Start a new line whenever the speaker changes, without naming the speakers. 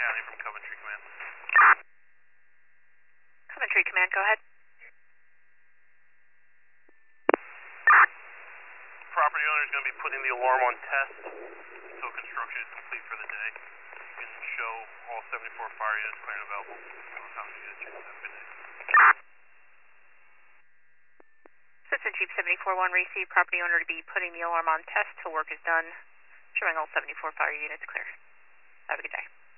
County from Coventry Command.
Coventry Command, go ahead.
Property owner is going to be putting the alarm on test until construction is complete for the day. You can show all 74 fire units clear and available. Anytime you get a chance. Have a good day.
Assistant Chief 74-1 received property owner to be putting the alarm on test till work is done, showing all 74 fire units clear. Have a good day.